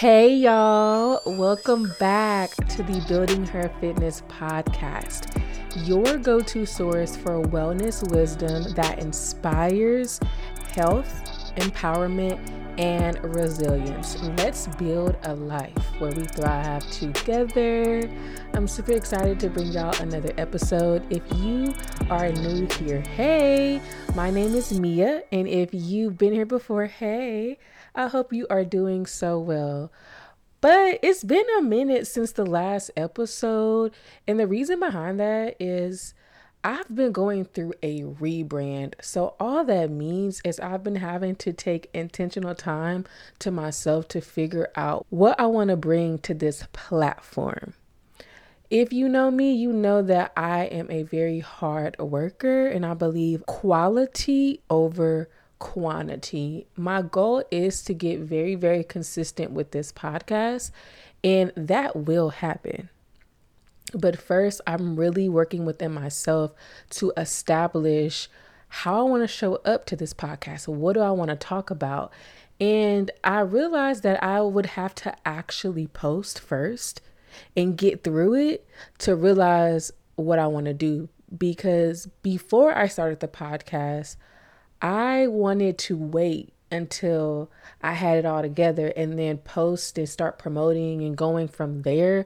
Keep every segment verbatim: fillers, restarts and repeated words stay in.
Hey y'all, welcome back to the Building Her Fitness podcast, your go-to source for wellness wisdom that inspires health, empowerment, and resilience. Let's build a life where we thrive together. I'm super excited to bring y'all another episode. If you are new here, hey, my name is Mia, and if you've been here before, hey, I hope you are doing so well. But it's been a minute since the last episode, and the reason behind that is I've been going through a rebrand. So all that means is I've been having to take intentional time to myself to figure out what I want to bring to this platform. If you know me, you know that I am a very hard worker and I believe quality over quantity. My goal is to get very, very consistent with this podcast, and that will happen. But first, I'm really working within myself to establish how I want to show up to this podcast. What do I want to talk about? And I realized that I would have to actually post first and get through it to realize what I want to do. Because before I started the podcast, I wanted to wait until I had it all together and then post and start promoting and going from there.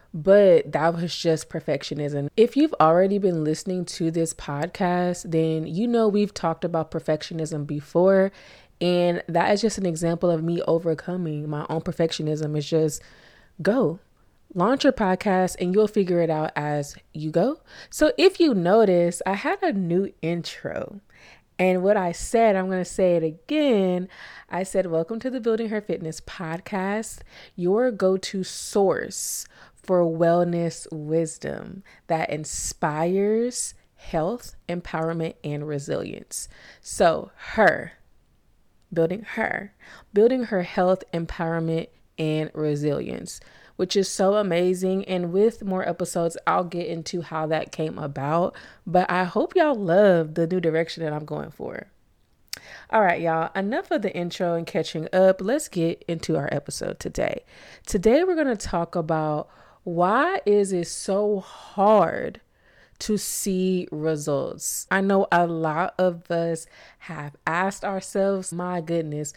But that was just perfectionism. If you've already been listening to this podcast, then you know we've talked about perfectionism before. And that is just an example of me overcoming my own perfectionism. It's just go. Launch your podcast and you'll figure it out as you go. So if you notice, I had a new intro. And what I said, I'm going to say it again. I said, welcome to the Building Her Fitness podcast, your go-to source for wellness wisdom that inspires health, empowerment, and resilience. So her, building her, building her health, empowerment, and resilience, which is so amazing. And with more episodes, I'll get into how that came about. But I hope y'all love the new direction that I'm going for. All right, y'all, enough of the intro and catching up. Let's get into our episode today. Today, we're going to talk about why is it so hard to see results? I know a lot of us have asked ourselves, my goodness,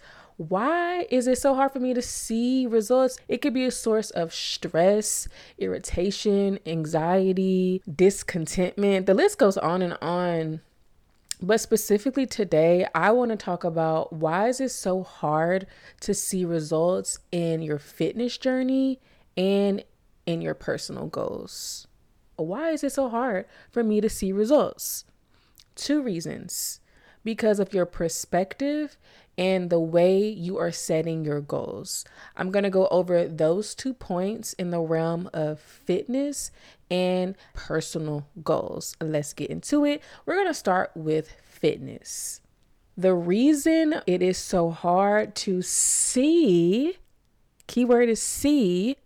why is it so hard for me to see results? It could be a source of stress, irritation, anxiety, discontentment. The list goes on and on. But specifically today, I want to talk about why is it so hard to see results in your fitness journey and in your personal goals. Why is it so hard for me to see results? Two reasons. Because of your perspective and the way you are setting your goals. I'm going to go over those two points in the realm of fitness and personal goals. Let's get into it. We're going to start with fitness. The reason it is so hard to see, keyword is see,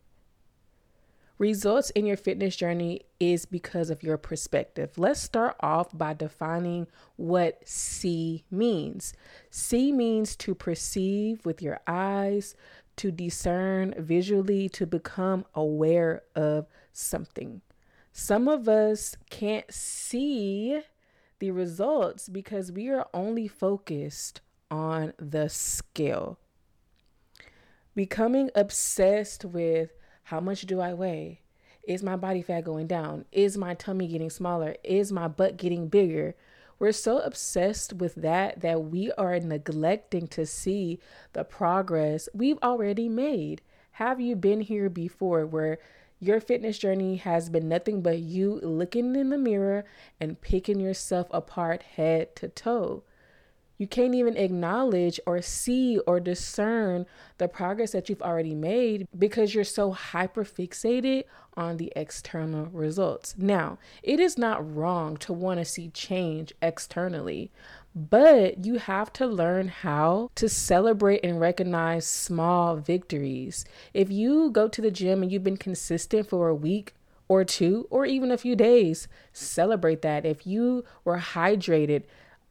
results in your fitness journey is because of your perspective. Let's start off by defining what see means. See means to perceive with your eyes, to discern visually, to become aware of something. Some of us can't see the results because we are only focused on the scale. Becoming obsessed with how much do I weigh? Is my body fat going down? Is my tummy getting smaller? Is my butt getting bigger? We're so obsessed with that that we are neglecting to see the progress we've already made. Have you been here before where your fitness journey has been nothing but you looking in the mirror and picking yourself apart head to toe? You can't even acknowledge or see or discern the progress that you've already made because you're so hyper fixated on the external results. Now, it is not wrong to want to see change externally, but you have to learn how to celebrate and recognize small victories. If you go to the gym and you've been consistent for a week or two, or even a few days, celebrate that. If you were hydrated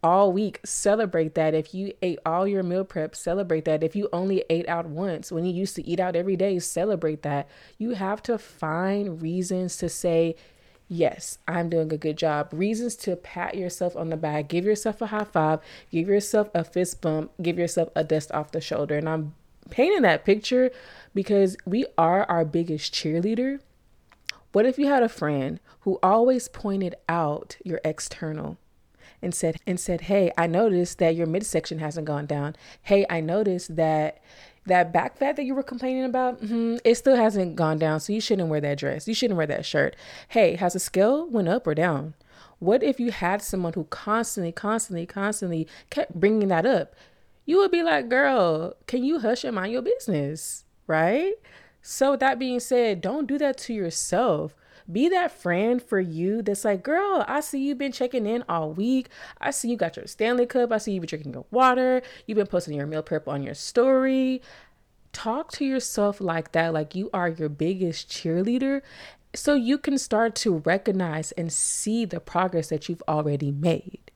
all week, celebrate that. If you ate all your meal prep, celebrate that. If you only ate out once when you used to eat out every day, celebrate that. You have to find reasons to say, yes, I'm doing a good job. Reasons to pat yourself on the back, give yourself a high five, give yourself a fist bump, give yourself a dust off the shoulder. And I'm painting that picture because we are our biggest cheerleader. What if you had a friend who always pointed out your external and said, and said, hey, I noticed that your midsection hasn't gone down. Hey, I noticed that that back fat that you were complaining about, mm-hmm, it still hasn't gone down. So you shouldn't wear that dress. You shouldn't wear that shirt. Hey, has the scale went up or down? What if you had someone who constantly, constantly, constantly kept bringing that up? You would be like, girl, can you hush and mind your business? Right? So with that being said, don't do that to yourself. Be that friend for you that's like, girl, I see you've been checking in all week. I see you got your Stanley Cup. I see you've been drinking your water. You've been posting your meal prep on your story. Talk to yourself like that, like you are your biggest cheerleader, so you can start to recognize and see the progress that you've already made.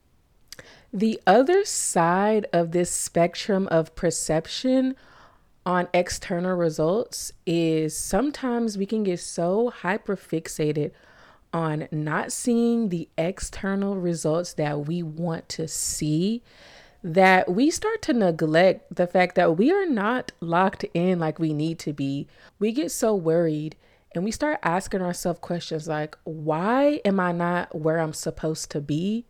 The other side of this spectrum of perception on external results is sometimes we can get so hyper fixated on not seeing the external results that we want to see that we start to neglect the fact that we are not locked in like we need to be. We get so worried and we start asking ourselves questions like, why am I not where I'm supposed to be?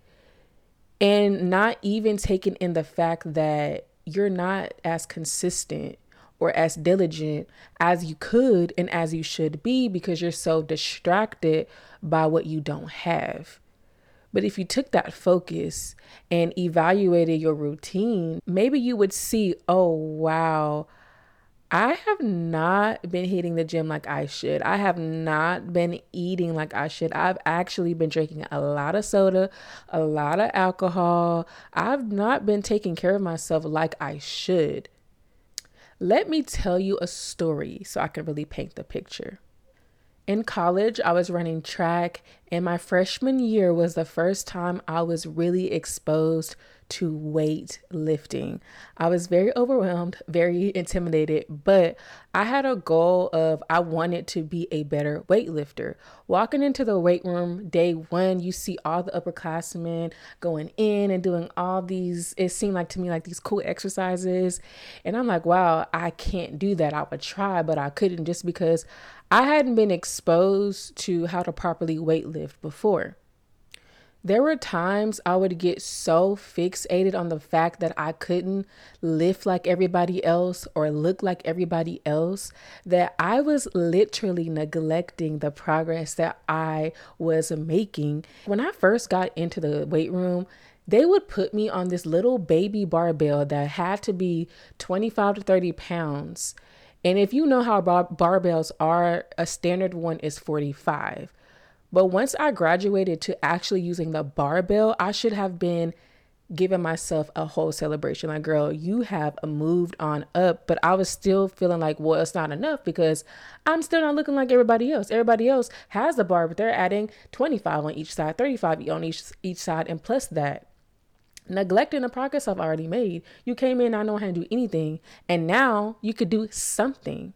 And not even taking in the fact that you're not as consistent or as diligent as you could and as you should be because you're so distracted by what you don't have. But if you took that focus and evaluated your routine, maybe you would see, oh, wow, I have not been hitting the gym like I should. I have not been eating like I should. I've actually been drinking a lot of soda, a lot of alcohol. I've not been taking care of myself like I should. Let me tell you a story so I can really paint the picture. In college, I was running track, and my freshman year was the first time I was really exposed to weight lifting. I was very overwhelmed, very intimidated, but I had a goal of I wanted to be a better weightlifter. Walking into the weight room day one, you see all the upperclassmen going in and doing all these, it seemed like to me like these cool exercises. And I'm like, wow, I can't do that. I would try, but I couldn't just because I hadn't been exposed to how to properly weightlift before. There were times I would get so fixated on the fact that I couldn't lift like everybody else or look like everybody else that I was literally neglecting the progress that I was making. When I first got into the weight room, they would put me on this little baby barbell that had to be twenty-five to thirty pounds. And if you know how bar- barbells are, a standard one is forty-five. But once I graduated to actually using the barbell, I should have been giving myself a whole celebration. Like, girl, you have moved on up. But I was still feeling like, well, it's not enough because I'm still not looking like everybody else. Everybody else has the bar, but they're adding twenty-five on each side, thirty-five on each, each side. And plus that, neglecting the progress I've already made. You came in, I know how to do anything. And now you could do something.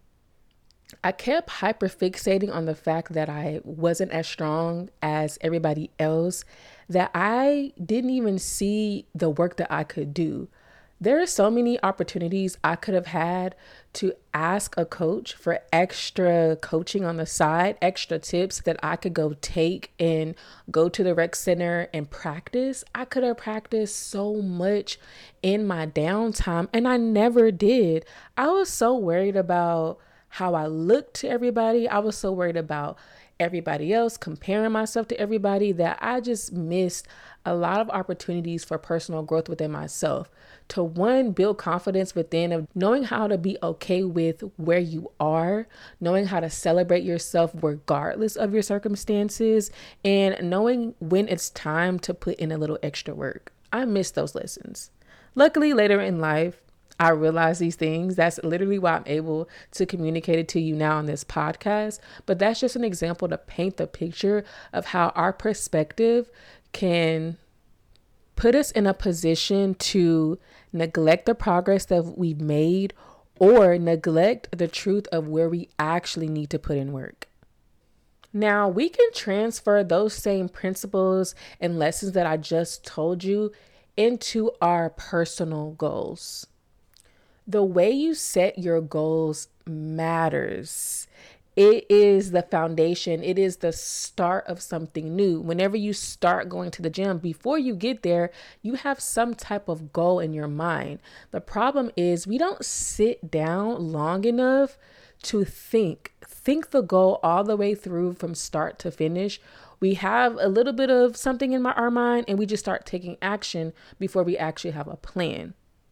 I kept hyper fixating on the fact that I wasn't as strong as everybody else, that I didn't even see the work that I could do. There are so many opportunities I could have had to ask a coach for extra coaching on the side, extra tips that I could go take and go to the rec center and practice. I could have practiced so much in my downtime, and I never did. I was so worried about how I looked to everybody. I was so worried about everybody else, comparing myself to everybody, that I just missed a lot of opportunities for personal growth within myself. To one, build confidence within of knowing how to be okay with where you are, knowing how to celebrate yourself regardless of your circumstances, and knowing when it's time to put in a little extra work. I missed those lessons. Luckily, later in life, I realize these things. That's literally why I'm able to communicate it to you now on this podcast. But that's just an example to paint the picture of how our perspective can put us in a position to neglect the progress that we've made or neglect the truth of where we actually need to put in work. Now, we can transfer those same principles and lessons that I just told you into our personal goals. The way you set your goals matters. It is the foundation. It is the start of something new. Whenever you start going to the gym, before you get there, you have some type of goal in your mind. The problem is we don't sit down long enough to think, think the goal all the way through from start to finish. We have a little bit of something in my, our mind and we just start taking action before we actually have a plan.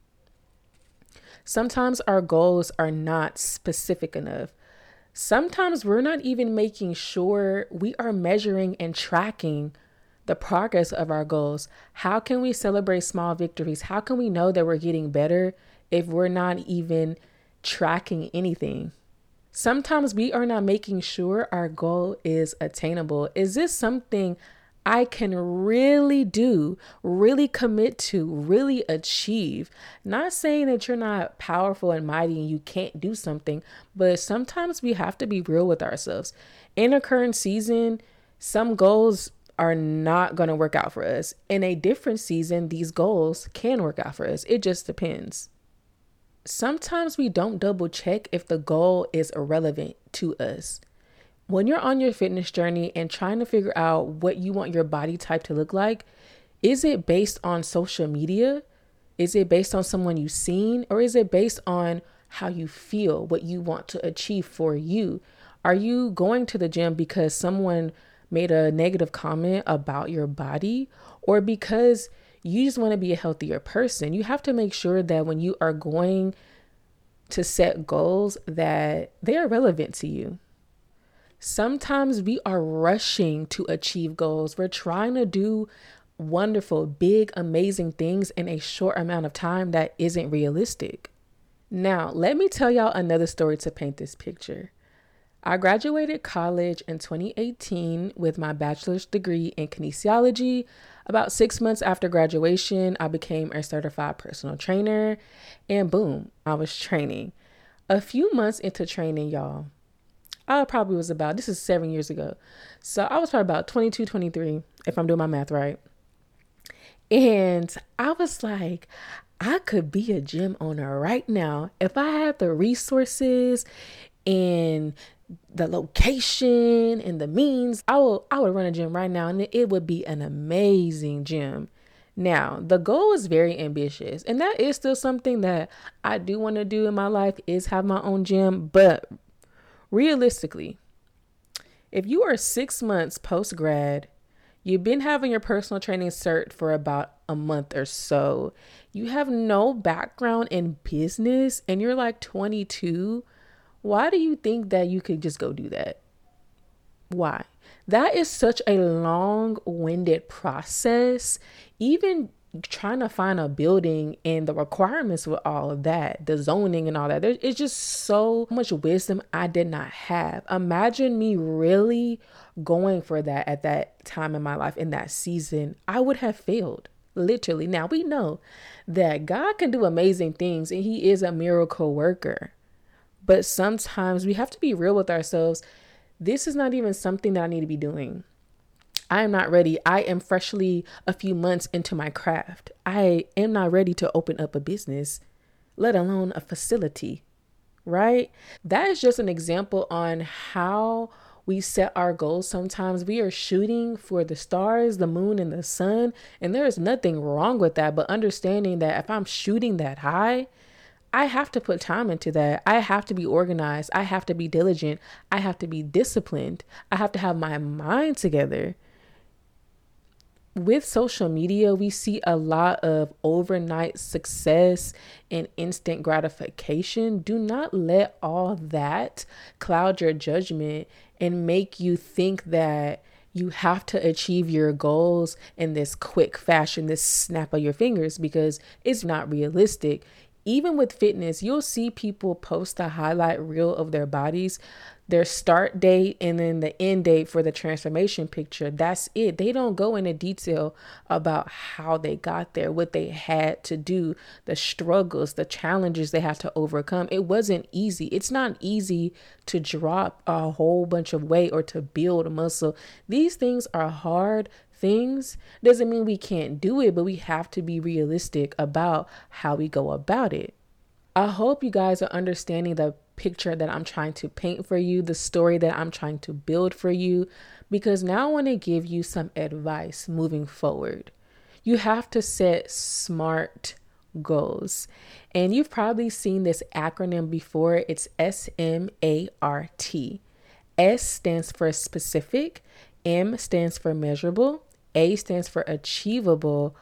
Sometimes our goals are not specific enough. Sometimes we're not even making sure we are measuring and tracking the progress of our goals. How can we celebrate small victories? How can we know that we're getting better if we're not even tracking anything? Sometimes we are not making sure our goal is attainable. Is this something I can really do, really commit to, really achieve? Not saying that you're not powerful and mighty and you can't do something, but sometimes we have to be real with ourselves. In a current season, some goals are not going to work out for us. In a different season, these goals can work out for us. It just depends. Sometimes we don't double check if the goal is irrelevant to us. When you're on your fitness journey and trying to figure out what you want your body type to look like, is it based on social media? Is it based on someone you've seen? Or is it based on how you feel, what you want to achieve for you? Are you going to the gym because someone made a negative comment about your body, or because you just want to be a healthier person? You have to make sure that when you are going to set goals, that they are relevant to you. Sometimes we are rushing to achieve goals. We're trying to do wonderful, big, amazing things in a short amount of time that isn't realistic. Now, let me tell y'all another story to paint this picture. I graduated college in twenty eighteen with my bachelor's degree in kinesiology. About six months after graduation, I became a certified personal trainer, and boom, I was training. A few months into training, y'all, I probably was about, this is seven years ago. So I was probably about twenty-two, twenty-three, if I'm doing my math right. And I was like, I could be a gym owner right now if I had the resources and the location and the means. I will, I would run a gym right now, and it would be an amazing gym. Now, the goal is very ambitious, and that is still something that I do want to do in my life, is have my own gym. But realistically, if you are six months post-grad, you've been having your personal training cert for about a month or so, you have no background in business, and you're like twenty-two, why do you think that you could just go do that? Why? That is such a long-winded process. Even trying to find a building and the requirements with all of that, the zoning and all that, there, it's just so much wisdom I did not have. Imagine me really going for that at that time in my life, in that season. I would have failed, literally. Now, we know that God can do amazing things and he is a miracle worker. But sometimes we have to be real with ourselves. This is not even something that I need to be doing. I am not ready. I am freshly a few months into my craft. I am not ready to open up a business, let alone a facility, right? That is just an example on how we set our goals. Sometimes we are shooting for the stars, the moon, and the sun, and there is nothing wrong with that. But understanding that if I'm shooting that high, I have to put time into that. I have to be organized. I have to be diligent. I have to be disciplined. I have to have my mind together. With social media, we see a lot of overnight success and instant gratification. Do not let all that cloud your judgment and make you think that you have to achieve your goals in this quick fashion, this snap of your fingers, because it's not realistic. Even with fitness, you'll see people post a highlight reel of their bodies, their start date, and then the end date for the transformation picture. That's it. They don't go into detail about how they got there, what they had to do, the struggles, the challenges they have to overcome. It wasn't easy. It's not easy to drop a whole bunch of weight or to build muscle. These things are hard things. Doesn't mean we can't do it, but we have to be realistic about how we go about it. I hope you guys are understanding the picture that I'm trying to paint for you, the story that I'm trying to build for you, because now I want to give you some advice moving forward. You have to set SMART goals. And you've probably seen this acronym before. It's S M A R T. S stands for specific, M stands for measurable, A stands for achievable,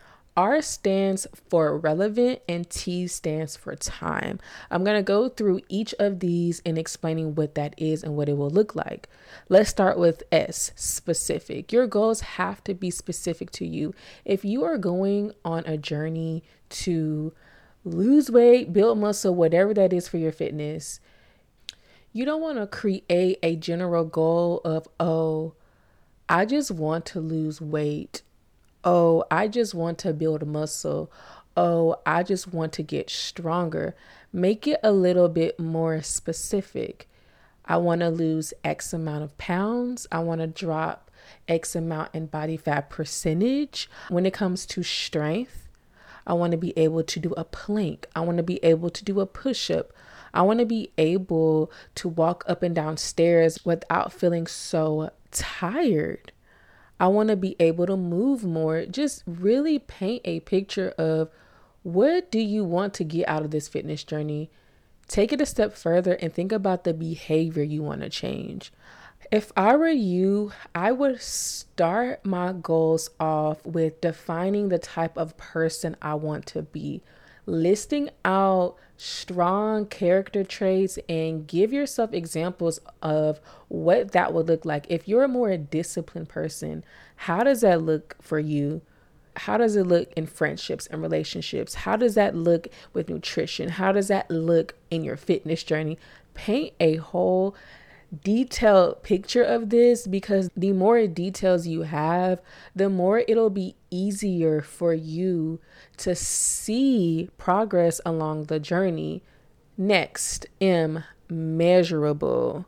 R stands for relevant, and T stands for time. I'm going to go through each of these and explaining what that is and what it will look like. Let's start with S, specific. Your goals have to be specific to you. If you are going on a journey to lose weight, build muscle, whatever that is for your fitness, you don't want to create a general goal of, oh, I just want to lose weight. Oh, I just want to build muscle. Oh, I just want to get stronger. Make it a little bit more specific. I want to lose X amount of pounds. I want to drop X amount in body fat percentage. When it comes to strength, I want to be able to do a plank. I want to be able to do a push-up. I want to be able to walk up and down stairs without feeling so tired. I want to be able to move more. Just really paint a picture of what do you want to get out of this fitness journey. Take it a step further and think about the behavior you want to change. If I were you, I would start my goals off with defining the type of person I want to be, listing out strong character traits, and give yourself examples of what that would look like. If you're a more disciplined person, how does that look for you? How does it look in friendships and relationships? How does that look with nutrition? How does that look in your fitness journey? Paint a whole detailed picture of this, because the more details you have, the more it'll be easier for you to see progress along the journey. Next, M, measurable.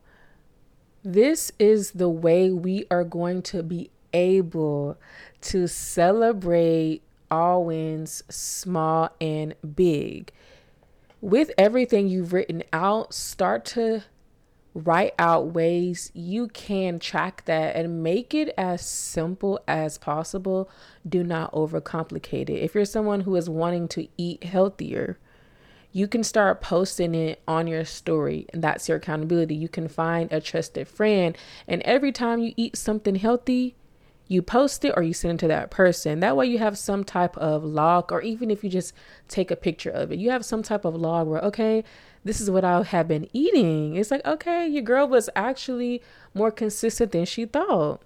This is the way we are going to be able to celebrate all wins, small and big. With everything you've written out, start to write out ways you can track that and make it as simple as possible. Do not overcomplicate it. If you're someone who is wanting to eat healthier, you can start posting it on your story, and that's your accountability. You can find a trusted friend, and every time you eat something healthy, you post it or you send it to that person. That way you have some type of log, or even if you just take a picture of it, you have some type of log where, okay, this is what I have been eating. It's like, okay, your girl was actually more consistent than she thought.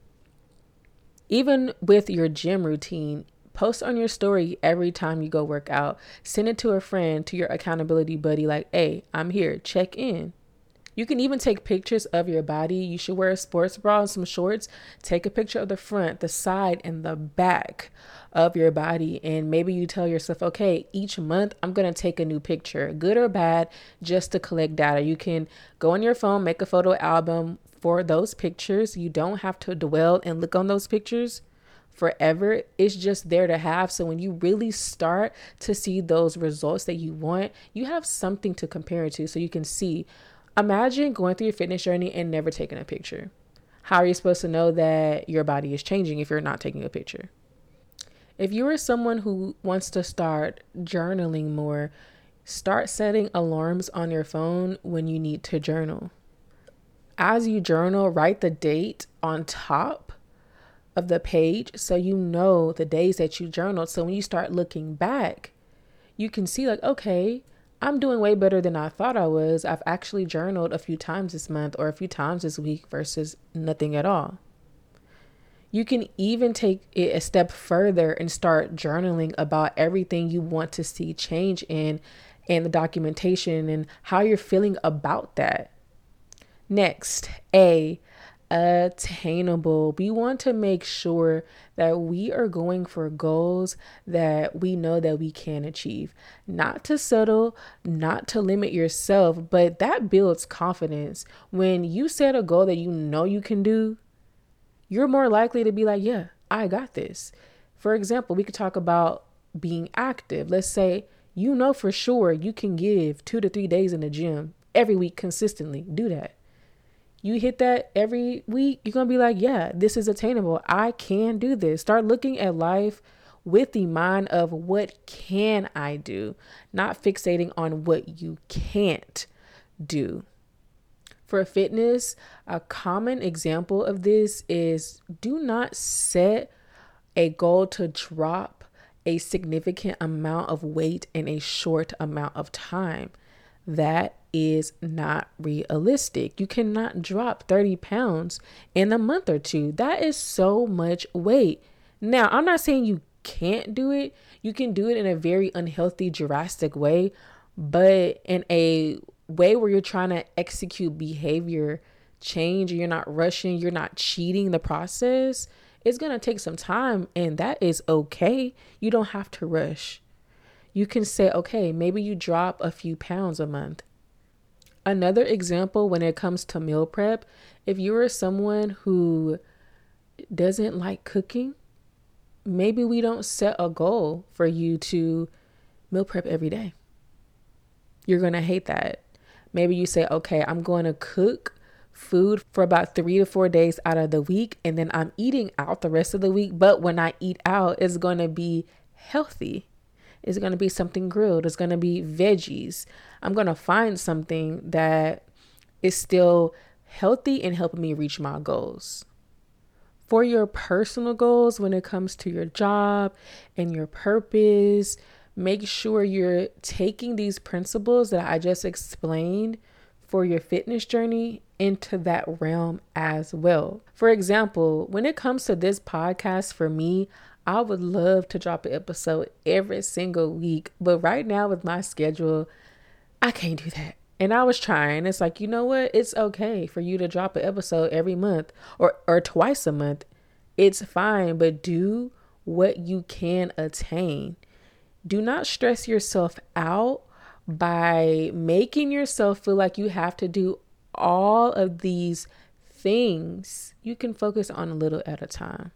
Even with your gym routine, post on your story every time you go work out. Send it to a friend, to your accountability buddy, like, hey, I'm here, check in. You can even take pictures of your body. You should wear a sports bra and some shorts. Take a picture of the front, the side, and the back of your body. And maybe you tell yourself, okay, each month I'm going to take a new picture, good or bad, just to collect data. You can go on your phone, make a photo album for those pictures. You don't have to dwell and look on those pictures forever. It's just there to have. So when you really start to see those results that you want, you have something to compare it to, so you can see. Imagine going through your fitness journey and never taking a picture. How are you supposed to know that your body is changing if you're not taking a picture? If you are someone who wants to start journaling more, start setting alarms on your phone when you need to journal. As you journal, write the date on top of the page so you know the days that you journaled. So when you start looking back, you can see like, okay, I'm doing way better than I thought I was. I've actually journaled a few times this month or a few times this week versus nothing at all. You can even take it a step further and start journaling about everything you want to see change in and the documentation and how you're feeling about that. Next, A, attainable. We want to make sure that we are going for goals that we know that we can achieve. Not to settle, not to limit yourself, but that builds confidence. When you set a goal that you know you can do, you're more likely to be like, yeah, I got this. For example, we could talk about being active. Let's say you know for sure you can give two to three days in the gym every week consistently. Do that. You hit that every week, you're going to be like, yeah, this is attainable. I can do this. Start looking at life with the mind of what can I do, not fixating on what you can't do. For fitness, a common example of this is do not set a goal to drop a significant amount of weight in a short amount of time. That is not realistic. You cannot drop thirty pounds in a month or two. That is so much weight. Now, I'm not saying you can't do it. You can do it in a very unhealthy, drastic way, but in a way where you're trying to execute behavior change, you're not rushing, you're not cheating the process. It's going to take some time, and that is okay. You don't have to rush. You can say, okay, maybe you drop a few pounds a month. Another example when it comes to meal prep, if you are someone who doesn't like cooking, maybe we don't set a goal for you to meal prep every day. You're going to hate that. Maybe you say, okay, I'm going to cook food for about three to four days out of the week, and then I'm eating out the rest of the week. But when I eat out, it's going to be healthy. It's going to be something grilled. It's going to be veggies. I'm going to find something that is still healthy and helping me reach my goals. For your personal goals, when it comes to your job and your purpose, make sure you're taking these principles that I just explained for your fitness journey into that realm as well. For example, when it comes to this podcast, for me, I would love to drop an episode every single week, but right now with my schedule, I can't do that. And I was trying. It's like, you know what? It's okay for you to drop an episode every month or, or twice a month. It's fine, but do what you can attain. Do not stress yourself out by making yourself feel like you have to do all of these things. You can focus on a little at a time.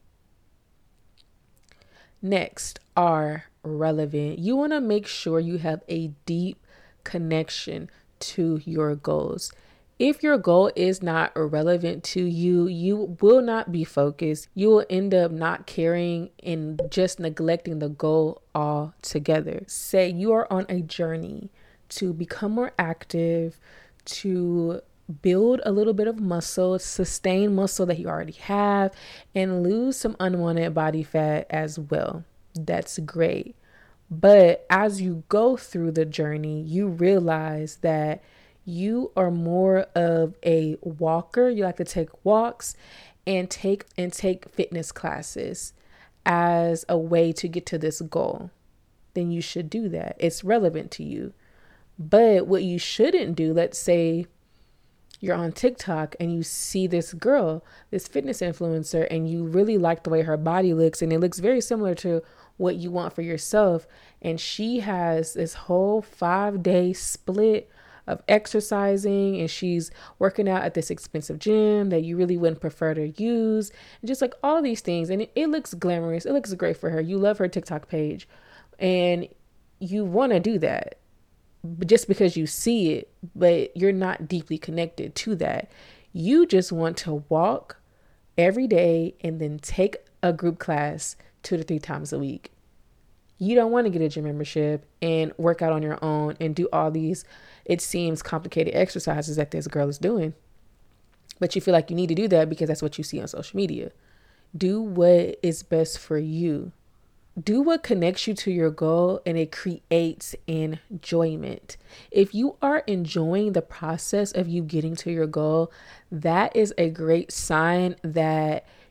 Next are relevant. You want to make sure you have a deep connection to your goals. If your goal is not relevant to you, you will not be focused. You will end up not caring and just neglecting the goal altogether. Say you are on a journey to become more active, to build a little bit of muscle, sustain muscle that you already have, and lose some unwanted body fat as well. That's great. But as you go through the journey, you realize that you are more of a walker. You like to take walks and take and take fitness classes as a way to get to this goal. Then you should do that. It's relevant to you. But what you shouldn't do, let's say you're on TikTok and you see this girl, this fitness influencer, and you really like the way her body looks, and it looks very similar to what you want for yourself. And she has this whole five day split of exercising, and she's working out at this expensive gym that you really wouldn't prefer to use, and just like all these things. And it, it looks glamorous. It looks great for her. You love her TikTok page and you want to do that just because you see it, but you're not deeply connected to that. You just want to walk every day and then take a group class two to three times a week. You don't want to get a gym membership and work out on your own and do all these, it seems, complicated exercises that this girl is doing. But you feel like you need to do that because that's what you see on social media. Do what is best for you. Do what connects you to your goal, and it creates enjoyment. If you are enjoying the process of you getting to your goal, that is a great sign that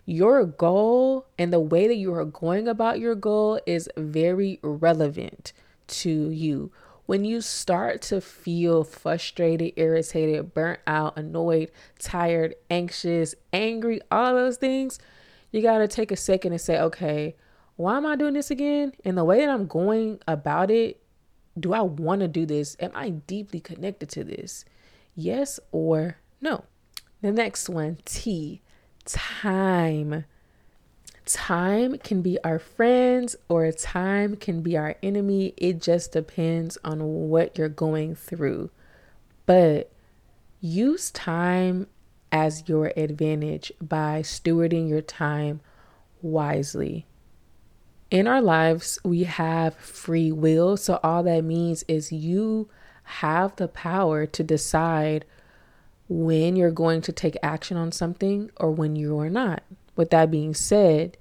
Your goal and the way that you are going about your goal is very relevant to you. When you start to feel frustrated, irritated, burnt out, annoyed, tired, anxious, angry, all those things, you got to take a second and say, okay, why am I doing this again? And the way that I'm going about it, do I want to do this? Am I deeply connected to this? Yes or no? The next one, T, time. Time can be our friends or time can be our enemy. It just depends on what you're going through. But use time as your advantage by stewarding your time wisely. In our lives, we have free will. So all that means is you have the power to decide when you're going to take action on something or when you are not. With that being said,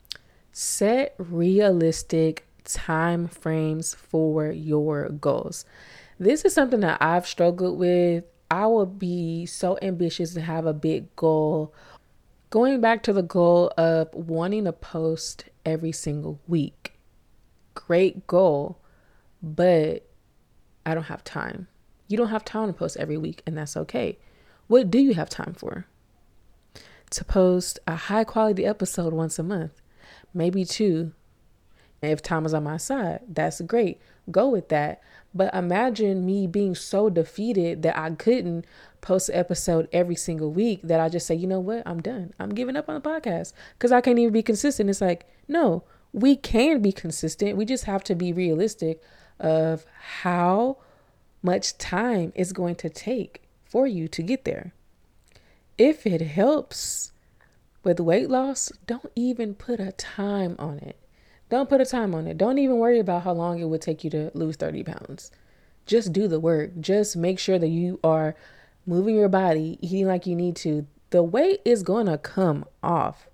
set realistic time frames for your goals. This is something that I've struggled with. I will be so ambitious to have a big goal. Going back to the goal of wanting to post every single week. Great goal, but I don't have time. You don't have time to post every week, and that's okay. What do you have time for? To post a high quality episode once a month, maybe two. And if time is on my side, that's great. Go with that. But imagine me being so defeated that I couldn't post an episode every single week that I just say, you know what, I'm done. I'm giving up on the podcast because I can't even be consistent. It's like, no, we can be consistent. We just have to be realistic of how much time it's going to take for you to get there. If it helps with weight loss, don't even put a time on it. Don't put a time on it. Don't even worry about how long it would take you to lose thirty pounds. Just do the work. Just make sure that you are moving your body, eating like you need to. The weight is going to come off.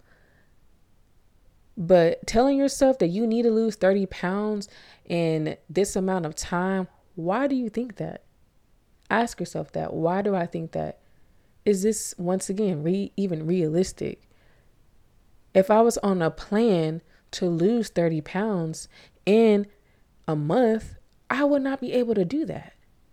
But telling yourself that you need to lose thirty pounds in this amount of time, why do you think that? Ask yourself that. Why do I think that? Is this, once again, re- even realistic? If I was on a plan to lose thirty pounds in a month, I would not be able to do that.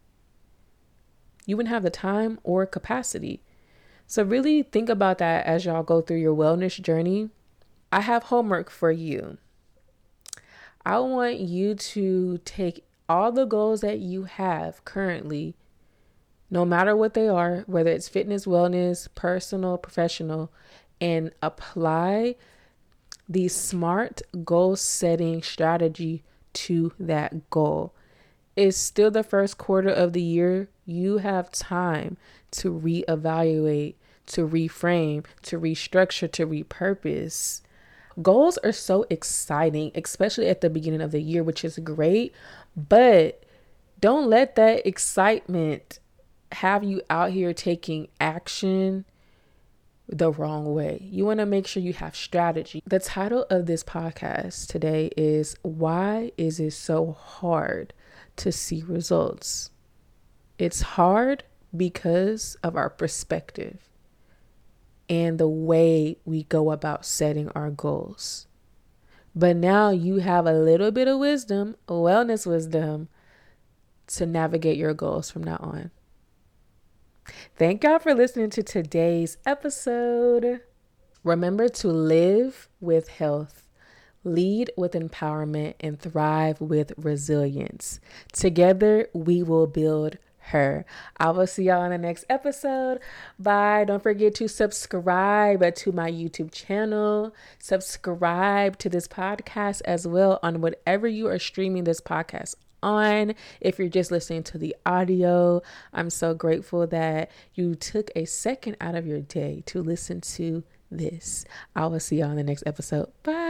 You wouldn't have the time or capacity. So really think about that as y'all go through your wellness journey. I have homework for you. I want you to take all the goals that you have currently, no matter what they are, whether it's fitness, wellness, personal, professional, and apply the SMART goal setting strategy to that goal. It's still the first quarter of the year. You have time to reevaluate, to reframe, to restructure, to repurpose. Goals are so exciting, especially at the beginning of the year, which is great, but don't let that excitement have you out here taking action the wrong way. You want to make sure you have strategy. The title of this podcast today is, why is it so hard to see results? It's hard because of our perspective and the way we go about setting our goals. But now you have a little bit of wisdom, wellness wisdom, to navigate your goals from now on. Thank y'all for listening to today's episode. Remember to live with health, lead with empowerment, and thrive with resilience. Together, we will build her. I will see y'all in the next episode. Bye. Don't forget to subscribe to my YouTube channel. Subscribe to this podcast as well on whatever you are streaming this podcast on. If you're just listening to the audio, I'm so grateful that you took a second out of your day to listen to this. I will see y'all in the next episode. Bye.